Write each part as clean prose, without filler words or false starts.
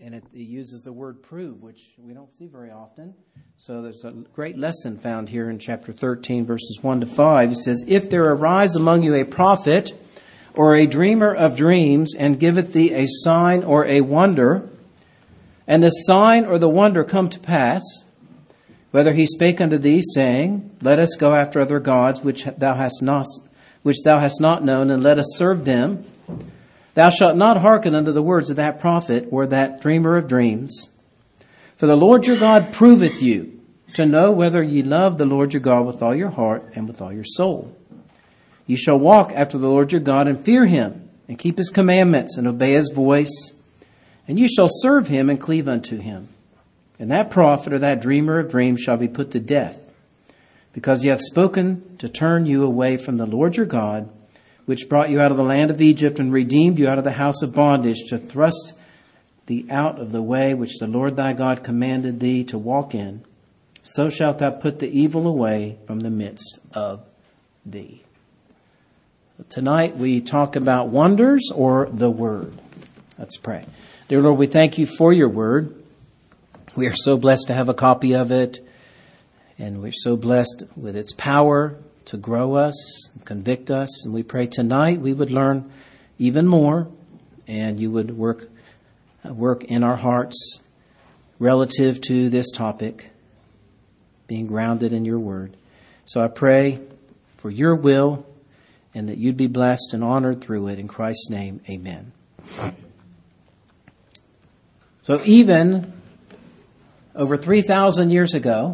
And it uses the word prove, which we don't see very often. So there's a great lesson found here in chapter 13, verses 1 to 5. It says, "If there arise among you a prophet or a dreamer of dreams, and giveth thee a sign or a wonder, and the sign or the wonder come to pass, whether he spake unto thee, saying, Let us go after other gods which thou hast not known, and let us serve them, thou shalt not hearken unto the words of that prophet or that dreamer of dreams. For the Lord your God proveth you, to know whether ye love the Lord your God with all your heart and with all your soul. Ye shall walk after the Lord your God, and fear him, and keep his commandments, and obey his voice. And you shall serve him, and cleave unto him. And that prophet or that dreamer of dreams shall be put to death, because he hath spoken to turn you away from the Lord your God, which brought you out of the land of Egypt, and redeemed you out of the house of bondage, to thrust thee out of the way which the Lord thy God commanded thee to walk in. So shalt thou put the evil away from the midst of thee." Tonight we talk about wonders or the Word. Let's pray. Dear Lord, we thank you for your Word. We are so blessed to have a copy of it, and we're so blessed with its power to grow us, convict us, and we pray tonight we would learn even more, and you would work in our hearts relative to this topic, being grounded in your Word. So I pray for your will, and that you'd be blessed and honored through it. In Christ's name, amen. So even over 3,000 years ago,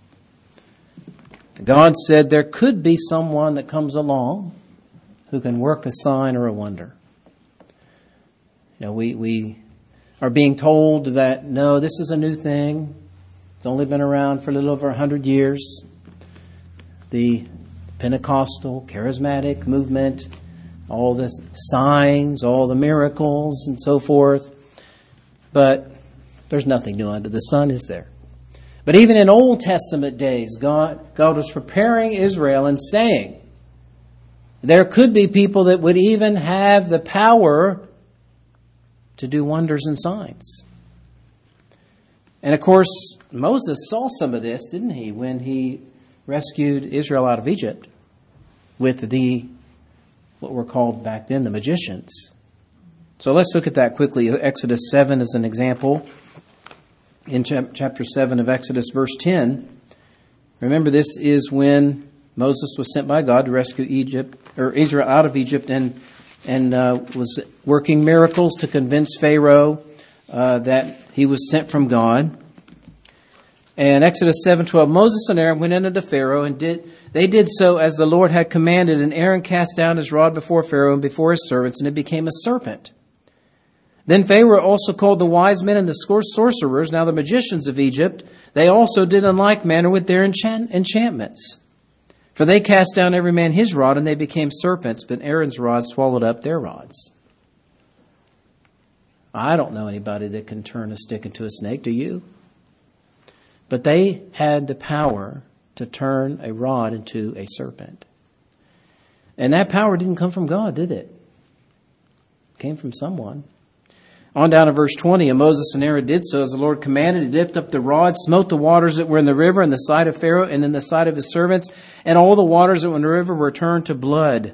God said there could be someone that comes along who can work a sign or a wonder. You know, we are being told that, no, this is a new thing. It's only been around for a little over 100 years. The Pentecostal, charismatic movement, all the signs, all the miracles, and so forth. But there's nothing new under the sun, is there? But even in Old Testament days, God was preparing Israel and saying there could be people that would even have the power to do wonders and signs. And of course, Moses saw some of this, didn't he, when he rescued Israel out of Egypt with what were called back then the magicians. So let's look at that quickly. Exodus 7 is an example. In chapter 7 of Exodus, verse 10, remember this is when Moses was sent by God to rescue Israel out of Egypt, and was working miracles to convince Pharaoh that he was sent from God. And Exodus 7:12, Moses and Aaron went in unto Pharaoh, and they did so as the Lord had commanded. And Aaron cast down his rod before Pharaoh and before his servants, and it became a serpent. Then Pharaoh also called the wise men and the sorcerers, now the magicians of Egypt. They also did in like manner with their enchantments. For they cast down every man his rod, and they became serpents, but Aaron's rod swallowed up their rods. I don't know anybody that can turn a stick into a snake, do you? But they had the power to turn a rod into a serpent. And that power didn't come from God, did it? It came from someone. On down to verse 20, and Moses and Aaron did so as the Lord commanded. He dipped up the rod, smote the waters that were in the river in the sight of Pharaoh and in the sight of his servants, and all the waters that were in the river were turned to blood.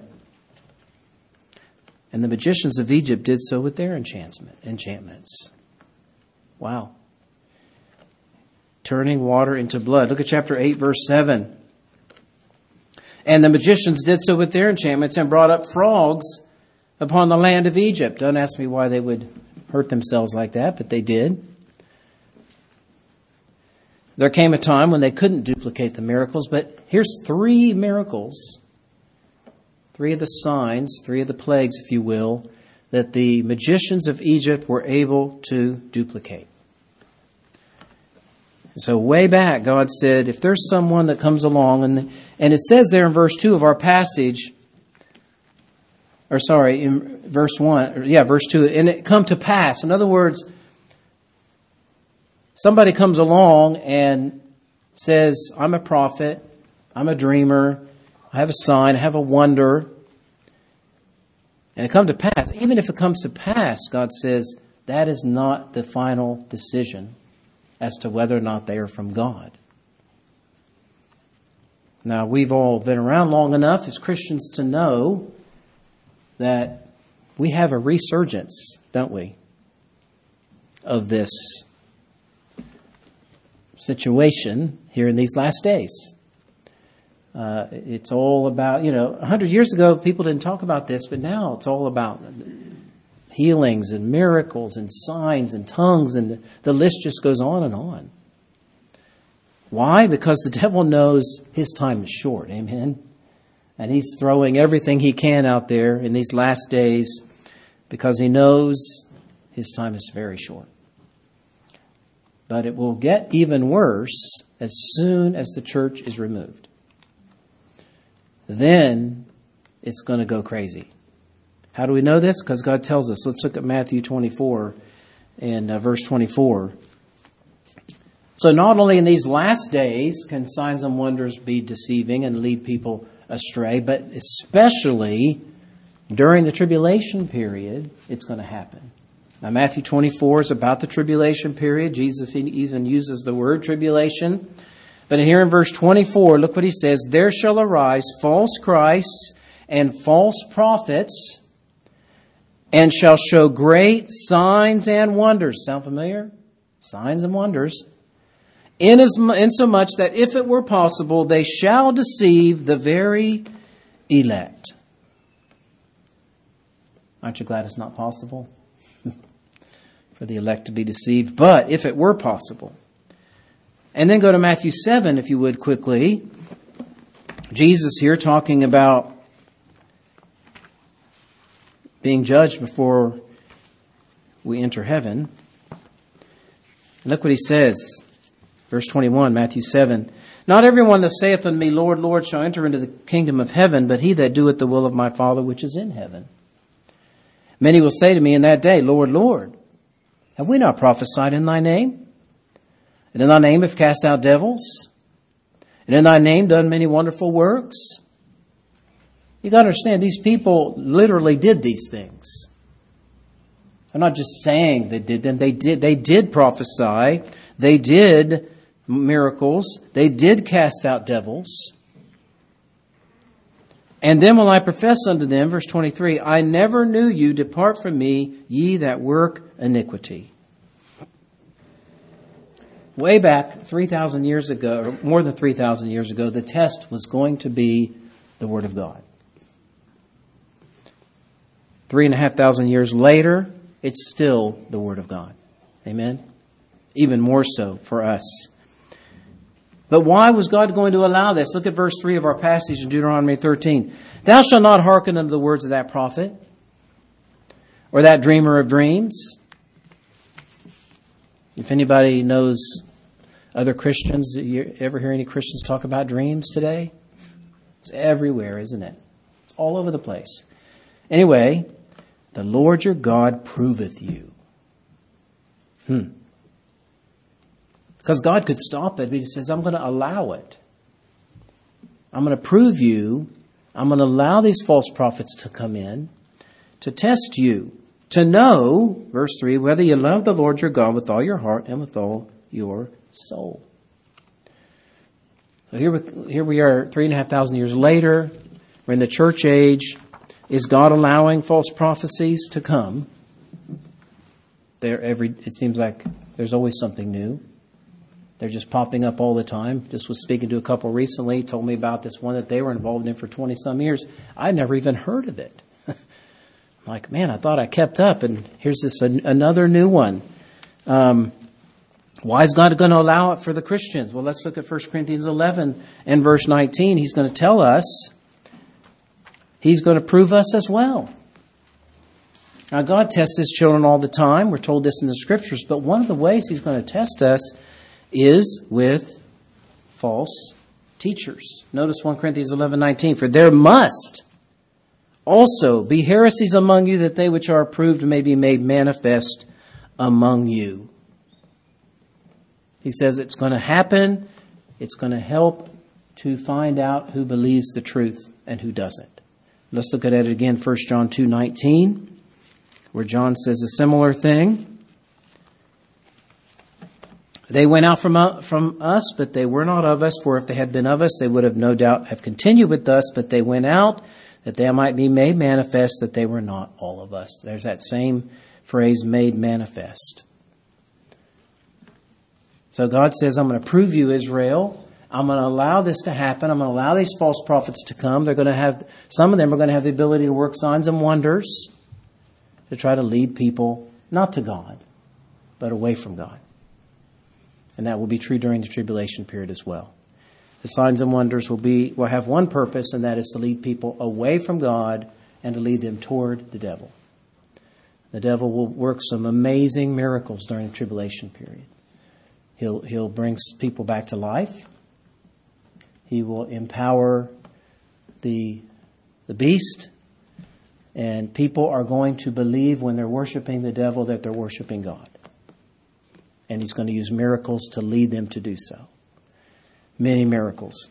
And the magicians of Egypt did so with their enchantments. Wow. Turning water into blood. Look at chapter 8, verse 7. And the magicians did so with their enchantments and brought up frogs upon the land of Egypt. Don't ask me why they would hurt themselves like that, but they did. There came a time when they couldn't duplicate the miracles, but here's 3 miracles, 3 of the signs, 3 of the plagues, if you will, that the magicians of Egypt were able to duplicate. So way back, God said, if there's someone that comes along, and it says there in verse 2 of our passage, in verse 2, and it come to pass. In other words, somebody comes along and says, I'm a prophet, I'm a dreamer, I have a sign, I have a wonder, and it come to pass. Even if it comes to pass, God says, that is not the final decision as to whether or not they are from God. Now, we've all been around long enough as Christians to know that we have a resurgence, don't we, of this situation here in these last days. It's all about, 100 years ago, people didn't talk about this, but now it's all about healings and miracles and signs and tongues, and the list just goes on and on. Why? Because the devil knows his time is short. Amen? And he's throwing everything he can out there in these last days because he knows his time is very short. But it will get even worse as soon as the church is removed. Then it's going to go crazy. How do we know this? Because God tells us. Let's look at Matthew 24 and verse 24. So not only in these last days can signs and wonders be deceiving and lead people astray, but especially during the tribulation period, it's going to happen. Now, Matthew 24 is about the tribulation period. Jesus even uses the word tribulation. But here in verse 24, look what he says. There shall arise false Christs and false prophets, and shall show great signs and wonders. Sound familiar? Signs and wonders. Insomuch that if it were possible, they shall deceive the very elect. Aren't you glad it's not possible for the elect to be deceived? But if it were possible. And then go to Matthew 7, if you would, quickly. Jesus here talking about being judged before we enter heaven. Look what he says. Verse 21, Matthew 7. Not everyone that saith unto me, Lord, Lord, shall enter into the kingdom of heaven, but he that doeth the will of my Father which is in heaven. Many will say to me in that day, Lord, Lord, have we not prophesied in thy name? And in thy name have cast out devils? And in thy name done many wonderful works? You got to understand, these people literally did these things. I'm not just saying they did them. They did prophesy. They did miracles. They did cast out devils. And then will I profess unto them, verse 23, I never knew you, depart from me, ye that work iniquity. Way back 3,000 years ago, or more than 3,000 years ago, the test was going to be the Word of God. 3,500 years later, it's still the Word of God. Amen? Even more so for us. But why was God going to allow this? Look at verse 3 of our passage in Deuteronomy 13. Thou shalt not hearken unto the words of that prophet or that dreamer of dreams. If anybody knows other Christians, you ever hear any Christians talk about dreams today? It's everywhere, isn't it? It's all over the place. Anyway, the Lord your God proveth you. Because God could stop it, but he says, I'm going to allow it. I'm going to prove you. I'm going to allow these false prophets to come in to test you, to know, verse 3, whether you love the Lord your God with all your heart and with all your soul. So here we are 3,500 years later. We're in the church age. Is God allowing false prophecies to come? It seems like there's always something new. They're just popping up all the time. Just was speaking to a couple recently, told me about this one that they were involved in for 20-some years. I never even heard of it. I'm like, man, I thought I kept up, and here's this another new one. Why is God going to allow it for the Christians? Well, let's look at 1 Corinthians 11 and verse 19. He's going to tell us. He's going to prove us as well. Now, God tests his children all the time. We're told this in the Scriptures. But one of the ways he's going to test us is with false teachers. Notice 1 Corinthians 11:19. For there must also be heresies among you, that they which are approved may be made manifest among you. He says it's going to happen. It's going to help to find out who believes the truth and who doesn't. Let's look at it again, 1 John 2:19, where John says a similar thing. They went out from us, but they were not of us. For if they had been of us, they would have no doubt have continued with us. But they went out that they might be made manifest that they were not all of us. There's that same phrase, made manifest. So God says, I'm going to prove you, Israel. I'm going to allow this to happen. I'm going to allow these false prophets to come. They're going to have, some of them are going to have the ability to work signs and wonders to try to lead people, not to God, but away from God. And that will be true during the tribulation period as well. The signs and wonders will have one purpose, and that is to lead people away from God and to lead them toward the devil. The devil will work some amazing miracles during the tribulation period. He'll bring people back to life. He will empower the beast. And people are going to believe when they're worshiping the devil that they're worshiping God. And he's going to use miracles to lead them to do so. Many miracles.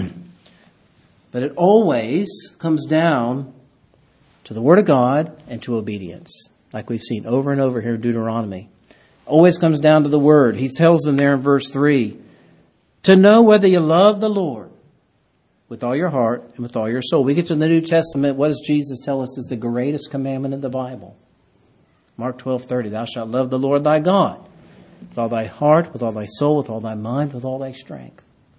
But it always comes down to the Word of God and to obedience. Like we've seen over and over here in Deuteronomy. Always comes down to the Word. He tells them there in verse 3, to know whether you love the Lord with all your heart and with all your soul. We get to the New Testament. What does Jesus tell us is the greatest commandment in the Bible? Mark 12:30, thou shalt love the Lord thy God with all thy heart, with all thy soul, with all thy mind, with all thy strength.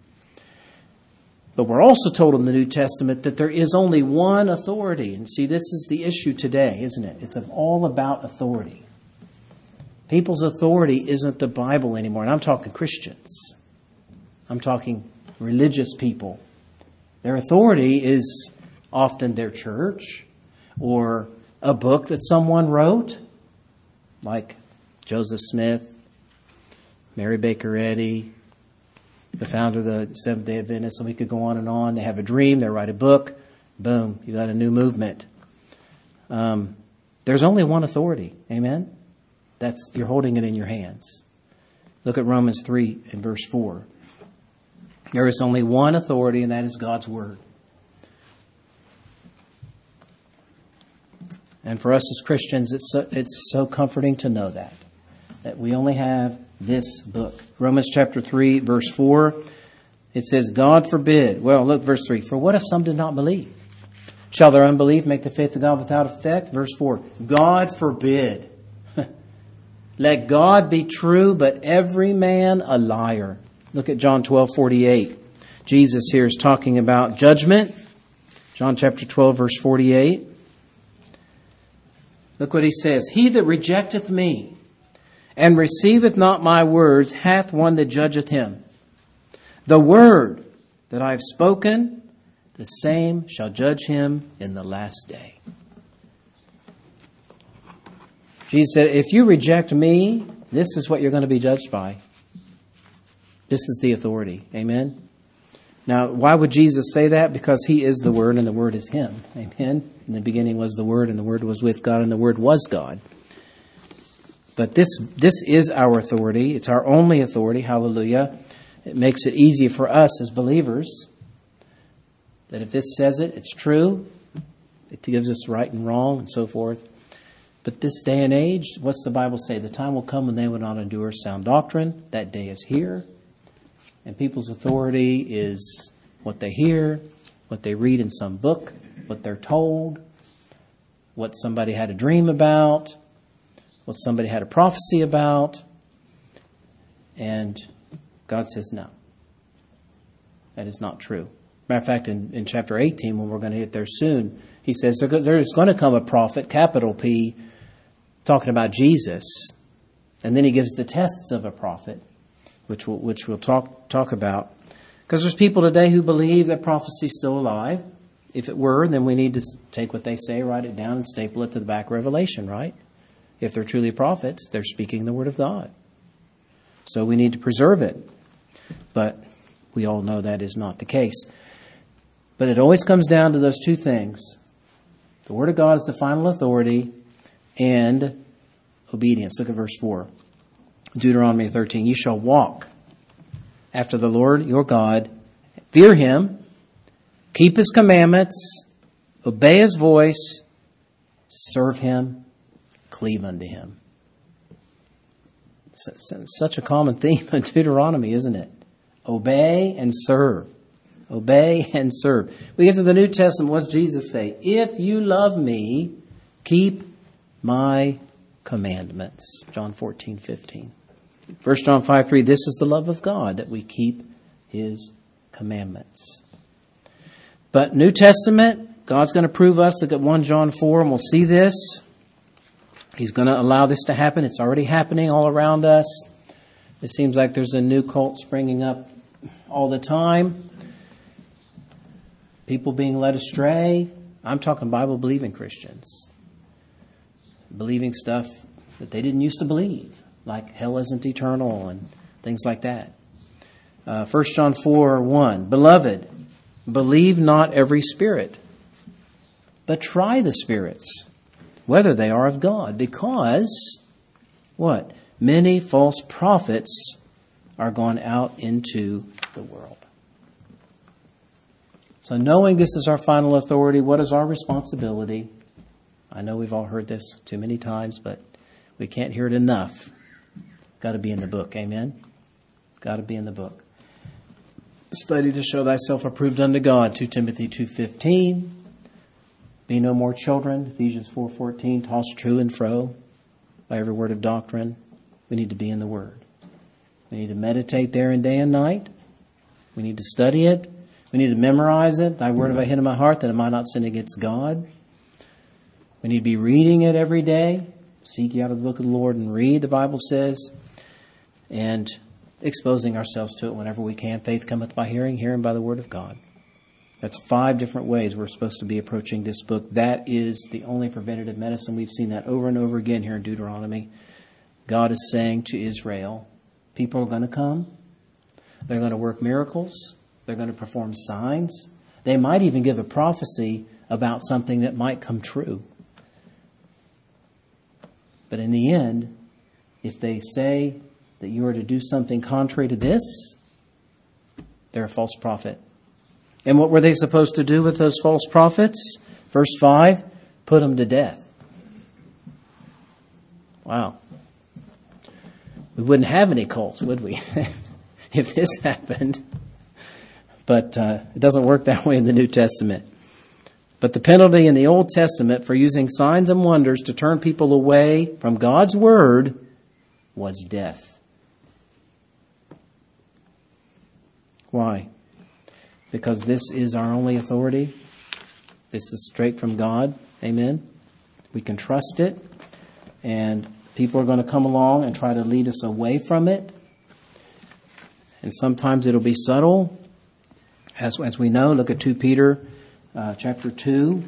But we're also told in the New Testament that there is only one authority. And see, this is the issue today, isn't it? It's all about authority. People's authority isn't the Bible anymore. And I'm talking Christians. I'm talking religious people. Their authority is often their church or a book that someone wrote, like Joseph Smith, Mary Baker Eddy, the founder of the Seventh-day Adventists, and we could go on and on. They have a dream, they write a book, boom, you got a new movement. There's only one authority, amen? You're holding it in your hands. Look at Romans 3 and verse 4. There is only one authority, and that is God's Word. And for us as Christians, it's so comforting to know that we only have this book. Romans chapter 3, verse 4, it says, God forbid. Well, look, verse 3. For what if some did not believe? Shall their unbelief make the faith of God without effect? Verse 4, God forbid. Let God be true, but every man a liar. Look at John 12:48. Jesus here is talking about judgment. John chapter 12, verse 48. Look what he says. He that rejecteth me and receiveth not my words hath one that judgeth him. The word that I have spoken, the same shall judge him in the last day. Jesus said, if you reject me, this is what you're going to be judged by. This is the authority. Amen? Now, why would Jesus say that? Because he is the Word and the Word is him. Amen? In the beginning was the Word and the Word was with God and the Word was God. But this is our authority. It's our only authority. Hallelujah. It makes it easy for us as believers that if this says it, it's true. It gives us right and wrong and so forth. But this day and age, what's the Bible say? The time will come when they will not endure sound doctrine. That day is here. And people's authority is what they hear, what they read in some book, what they're told, what somebody had a dream about, what somebody had a prophecy about. And God says, no, that is not true. Matter of fact, in chapter 18, when we're going to get there soon, he says there is going to come a prophet, capital P, talking about Jesus. And then he gives the tests of a prophet, which we'll talk about. Because there's people today who believe that prophecy is still alive. If it were, then we need to take what they say, write it down, and staple it to the back of Revelation, right? If they're truly prophets, they're speaking the word of God. So we need to preserve it. But we all know that is not the case. But it always comes down to those two things. The Word of God is the final authority, and obedience. Look at verse 4. Deuteronomy 13. You shall walk after the Lord your God, fear him, keep his commandments, obey his voice, serve him, cleave unto him. Such a common theme in Deuteronomy, isn't it? Obey and serve. Obey and serve. We get to the New Testament. What does Jesus say? If you love me, keep my commandments. John 14:15. 1 John 5:3. This is the love of God, that we keep his commandments. But New Testament, God's going to prove us. Look at 1 John 4 and we'll see this. He's going to allow this to happen. It's already happening all around us. It seems like there's a new cult springing up all the time. People being led astray. I'm talking Bible-believing Christians. Believing stuff that they didn't used to believe, like hell isn't eternal and things like that. 1 John 4:1. Beloved, believe not every spirit, but try the spirits, whether they are of God. Because, what? Many false prophets are gone out into the world. So knowing this is our final authority, what is our responsibility? I know we've all heard this too many times, but we can't hear it enough. Got to be in the book, amen? Got to be in the book. Study to show thyself approved unto God, 2 Timothy 2:15. Be no more children, Ephesians 4:14, tossed to and fro by every word of doctrine. We need to be in the Word. We need to meditate therein day and night. We need to study it. We need to memorize it. Thy word have I hid in my heart that I might not sin against God. We need to be reading it every day. Seek ye out of the book of the Lord and read, the Bible says. And exposing ourselves to it whenever we can. Faith cometh by hearing, hearing by the word of God. That's 5 different ways we're supposed to be approaching this book. That is the only preventative medicine. We've seen that over and over again here in Deuteronomy. God is saying to Israel, people are going to come. They're going to work miracles. They're going to perform signs. They might even give a prophecy about something that might come true. But in the end, if they say that you are to do something contrary to this, they're a false prophet. And what were they supposed to do with those false prophets? Verse 5, put them to death. Wow. We wouldn't have any cults, would we, if this happened? But it doesn't work that way in the New Testament. But the penalty in the Old Testament for using signs and wonders to turn people away from God's word was death. Why? Because this is our only authority. This is straight from God. Amen. We can trust it. And people are going to come along and try to lead us away from it. And sometimes it'll be subtle. As we know, look at 2 Peter chapter 2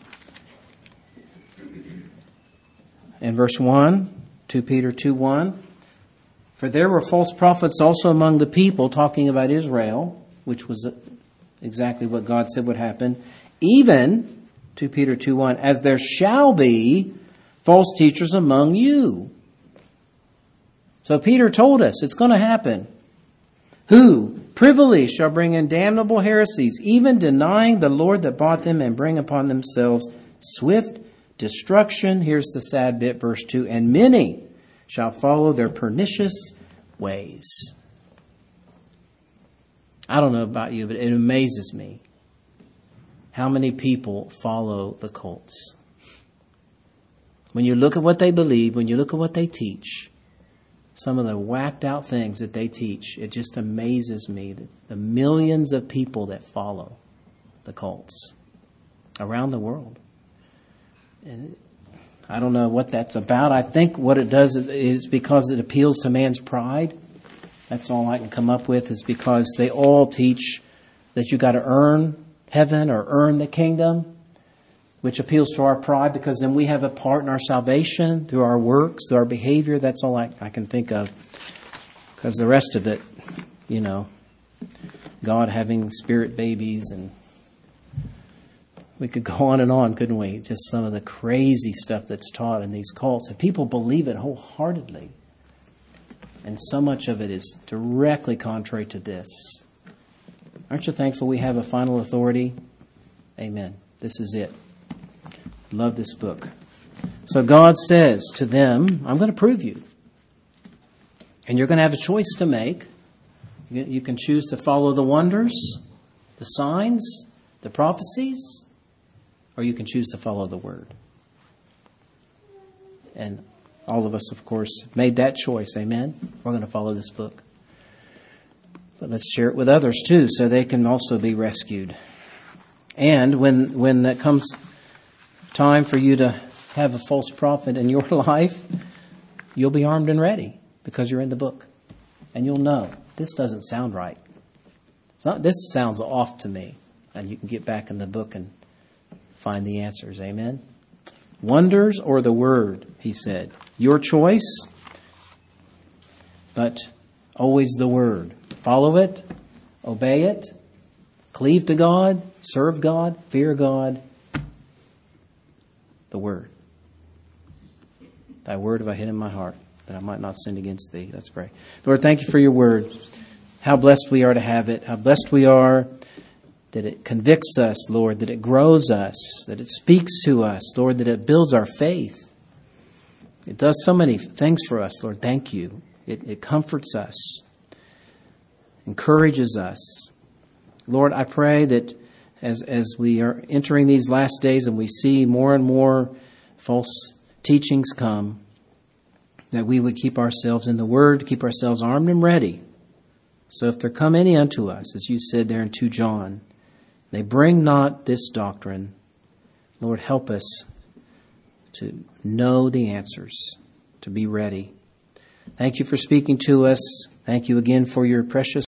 and verse 1. 2 Peter 2:1. For there were false prophets also among the people, talking about Israel, which was exactly what God said would happen. Even, 2 Peter 2:1, as there shall be false teachers among you. So Peter told us it's going to happen. Who privily shall bring in damnable heresies, even denying the Lord that bought them, and bring upon themselves swift destruction. Here's the sad bit, verse 2. And many shall follow their pernicious ways. I don't know about you, but it amazes me how many people follow the cults. When you look at what they believe, when you look at what they teach, some of the whacked out things that they teach, it just amazes me that the millions of people that follow the cults around the world. And I don't know what that's about. I think what it does is because it appeals to man's pride. That's all I can come up with, is because they all teach that you got to earn heaven or earn the kingdom, which appeals to our pride, because then we have a part in our salvation through our works, through our behavior. That's all I can think of. Because the rest of it, you know, God having spirit babies, and we could go on, couldn't we? Just some of the crazy stuff that's taught in these cults. And people believe it wholeheartedly. And so much of it is directly contrary to this. Aren't you thankful we have a final authority? Amen. This is it. Love this book. So God says to them, I'm going to prove you. And you're going to have a choice to make. You can choose to follow the wonders, the signs, the prophecies, or you can choose to follow the Word. And all of us, of course, made that choice. Amen? We're going to follow this book. But let's share it with others too, so they can also be rescued. And when that comes time for you to have a false prophet in your life, you'll be armed and ready because you're in the book. And you'll know, this doesn't sound right. This sounds off to me. And you can get back in the book and find the answers. Amen? Wonders or the Word, he said. Your choice, but always the Word. Follow it, obey it, cleave to God, serve God, fear God. The Word. Thy word have I hid in my heart, that I might not sin against thee. Let's pray. Lord, thank you for your word. How blessed we are to have it. How blessed we are that it convicts us, Lord, that it grows us, that it speaks to us, Lord, that it builds our faith. It does so many things for us, Lord. Thank you. It comforts us, encourages us. Lord, I pray that as we are entering these last days and we see more and more false teachings come, that we would keep ourselves in the Word, keep ourselves armed and ready. So if there come any unto us, as you said there in 2 John, they bring not this doctrine, Lord, help us to know the answers, to be ready. Thank you for speaking to us. Thank you again for your precious